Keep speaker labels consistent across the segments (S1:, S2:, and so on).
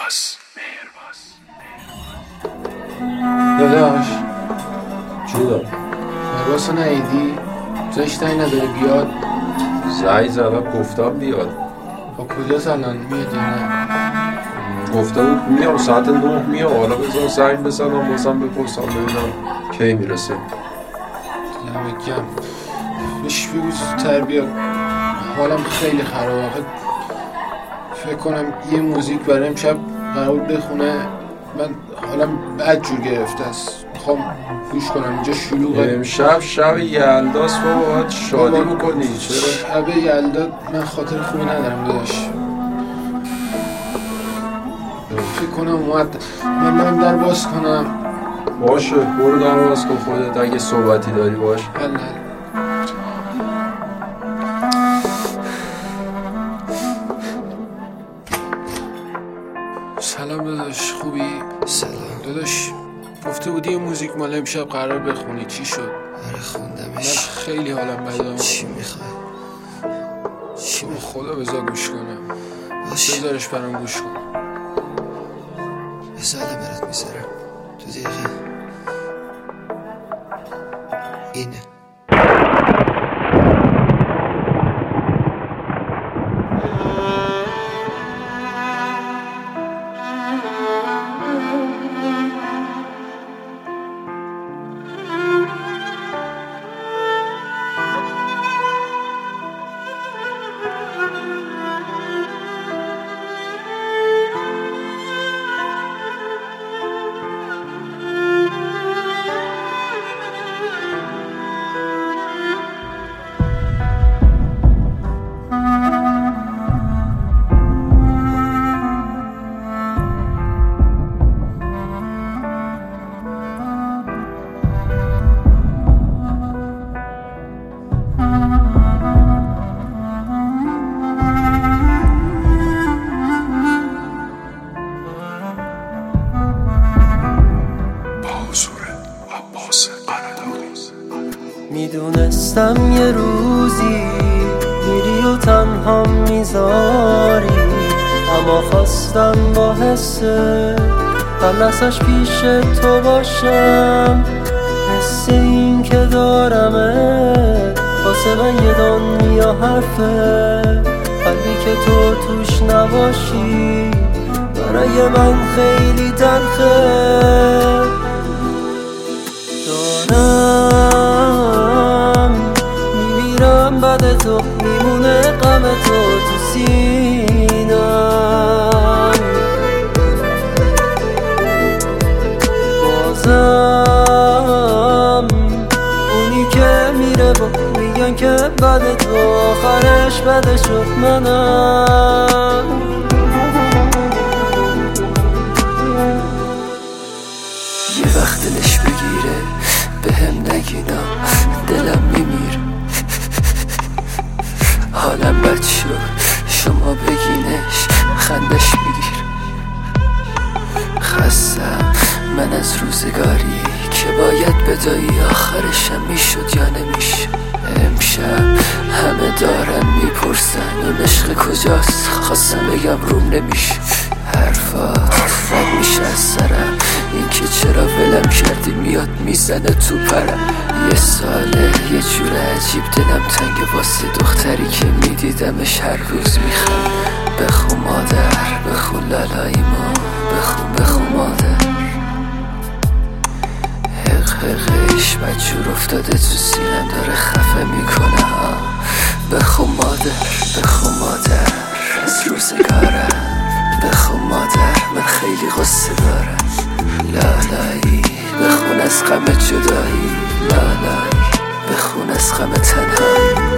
S1: داداش
S2: جودا
S1: مهرباز رو نهیدی؟ زشتایی نداره بیاد؟
S2: زنگ زدم گفتم بیاد.
S1: با کجاست الان میاد یا نه؟
S2: گفته بود میام ساعت 9 میام. حالا بذار زنگ بزنم بازم بپرسم ببینم کی میرسه.
S1: دمت گرم. بهش بگو زودتر بیاد. حالم خیلی خرابه. فکر کنم یه موزیک برای امشب قرار بخونه. من حالم بد جور گرفته است. میخوام گوش کنم. اینجا شلوغه.
S2: امشب شب یلداست بابا، باید شادی بکنی. چرا؟
S1: شب یلدا من خاطر خوبی ندارم داداش. فکر کنم اومد. من در باز کنم.
S2: باشه برو در باز کن خودت. اگه صحبتی داری باش.
S1: حل. سلام داداش، خوبی؟
S3: سلام
S1: داداش گفته بودی یه موزیک مال امشب قرار بخونی، چی شد؟
S3: آره خوندمش.
S1: من خیلی حالم بده.
S3: چی میخوای؟ چی میخوای؟
S1: خدا بذار گوش کنم.
S3: باشه
S1: بذارش برام گوش کن.
S3: بذار الان برات میذارم 2 دقیقه. اینه.
S4: میدونستم یه روزی میری و تنها میذاری، اما خواستم با حسه خلصش پیش تو باشم. حس این که دارمه واسه من یه دنیا حرفه. قلبی که تو توش نباشی برای من خیلی تلخه. دارم میمیرم بعد تو، میمونه غم تو تو سینم. بازم اونی که میره با میگن که بعد تو آخرش بده شد منم.
S3: یه وقت دلش بگیره بهم نگینا دلم میمیره. حالم بد شد شما بگینش خندش میگیر. خستم من از روزگاری که باید بدایی آخرشم میشد یا نمیشه. امشب همه دارن میپرسن اون عشق کجاست، خواستم بگم روم نمیشه. حرفات رد میشه از سرم، این که چرا ولم کردی میاد میزنه تو پرم. یه ساله یه جور عجیب دلم تنگ واسه دختری که میدیدمش هر روز میخوام. بخون مادر بخون لالاییمو، بخون مادر. حقش مجور افتاده تو سینم داره خفه میکنه ها. بخون مادر از روزگارم. بخون مادر من خیلی غصه دارم. لالایی بخون از غم جدایی. لالایی بخون از غم تنهایی.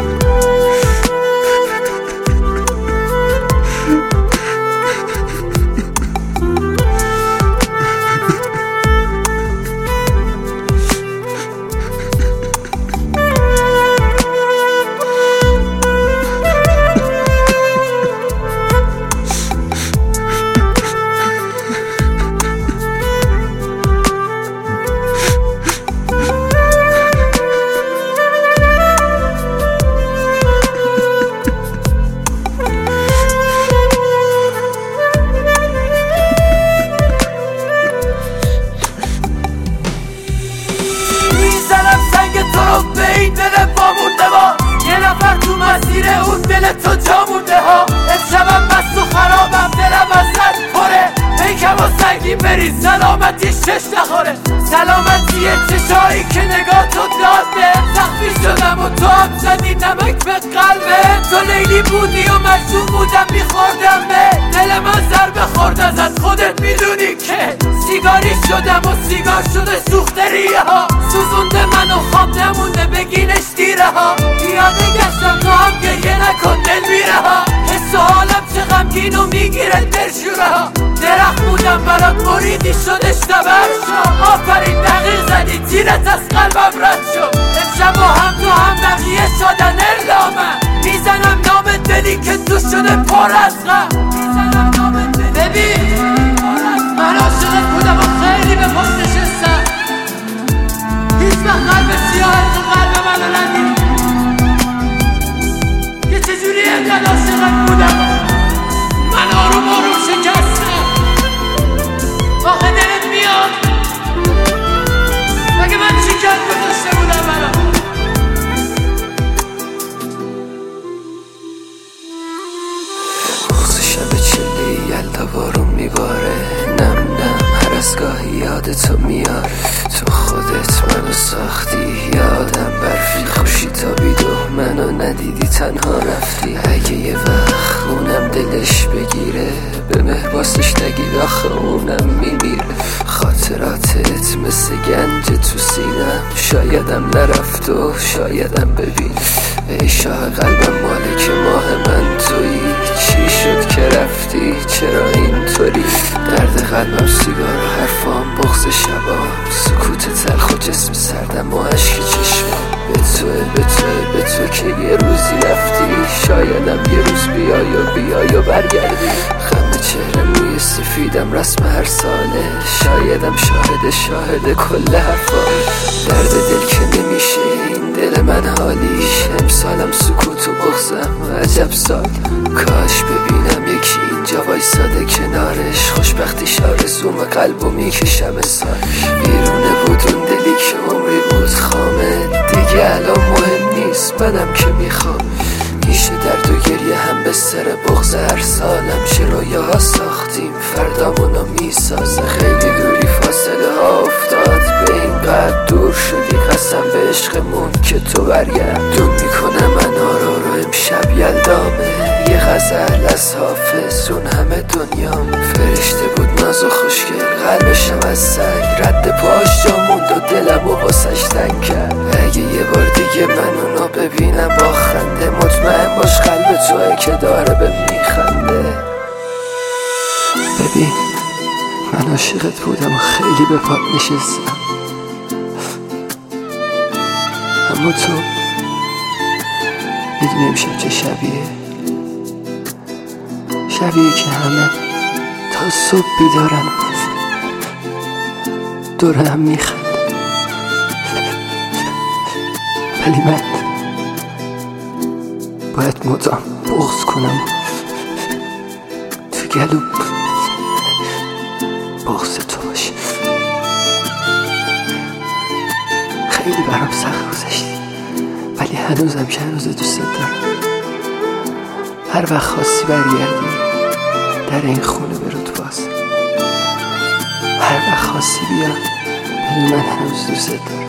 S3: اگه بری سلامتی شش نخوره، سلامتی چشایی که نگاه تو داده. زخمی شدم و تو هم زدی نمک به قلبه. تو لیلی بودی و مجنون بودم میخوردم به دل من ضربه خورد ازت. خودت میدونی که سیگاری شدم و سیگار شده سوخته ریه ها. سوزونده منو خواب نمونده بگینش دیره ها. پیاده گشتم تو هم گریه نکن دل میره ها. حس و حالم چه غمگین و میگیره دلشوره ها. درخت بودم برات بریدی شدش تبر شد. آفرین دقیق زدی تیرت از قلبم رد شد. امشب با هم تو هم بقیه شدن اعلامه. میزنم نام دلی که تو شده پر از غم. میزنم نام دلی. ببین من عاشقت بودم و خیلی به پشت نشستم. هیچ وقت قلب سیاهت تو قلب منو ندید که چجوری اینقدر عاشقت بودم من آروم آروم شکستم. آخه دلت میاد مگه من چی کرد گذاشته بودم برام.
S4: بغض شب چلی یلدا بارون میباره. نم نم هر از گاهی یادتو میاره. تو خودت منو ساختی یادم برفی خوشی تابید و منو ندیدی تنها رفتی. اگه یه وقت اونم دلش بگیره به مهباسش نگید آخه اونم میمیره. خاطراتت مثل گنج تو سینم شایدم نرفت و شایدم ببین. ای شاه قلبم مالک ماه من تویی. چی شد که رفتی چرا اینطوری؟ درد قلبم سیگار و حرفام بغض شبام. سکوت تلخ و جسم سردم و عشق چشمام. به تو که یه روزی رفتی شایدم یه روز بیای و برگردی. خم چهره موی سفیدم رسم هر ساله. شایدم شاهد کل حرفام. درد دل که نمیشه این دل من حالیش. امسالم سکوت و بغضم عجب سال. کاش ببینم یکی اینجا وایساده کنارش. خوشبختیش آرزوم قلبو میکشم سال. بیرونه بود اون دلی که عمری بود خامه. دیگه الان مهم نیست منم که میخوام. میشه درد و گریه هم به سر بغض هر سالم. چه رویاها ساختیم فردامونو میسازه. خیلی دوری فاصله ها افتاد به این قدر دور شدی. قسم به عشقمون که تو برگردون میکنه من رو امشب یلدامه. یه غزل از حافظ اون همه دنیام. فرشته بود ناز و خوشگل قلبشم از سنگ. رد پاش جا موند و دلم و واسش تنگ کرد. اگه یه بار دیگه من اونو ببینم با خنده مطمئن باش قلب توه که داره به میخنده. ببین من عاشقت بودم و خیلی به پات نشستم. اما تو میدونی امشب چه شبیه که همه تا صبح بیدارن دور هم میخند. ولی من باید مدام بغض کنم تو گلو بغض تو باشه. خیلی برام سخت گذشتی ولی هنوزم که هنوز دوست دارم. هر وقت خواستی برگردی در این خونه برات باز. هر وقت خواستی بیا بدون من هنوز دوست دارم.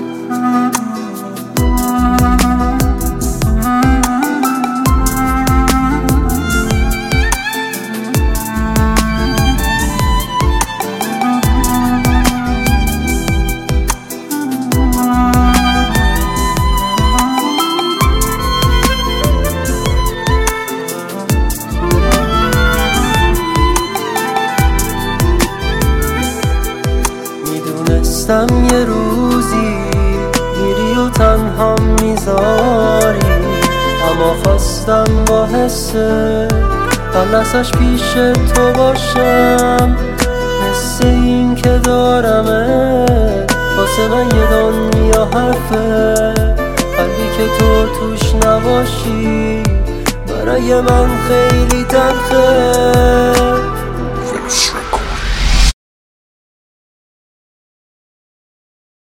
S4: یه روزی میری و تنها میذاری. اما خواستم با حسه خلصش پیش تو باشم. مثل این که دارمت واسه من یه دنیا حرفه. قلبی که تو توش نباشی برای من خیلی تلخه.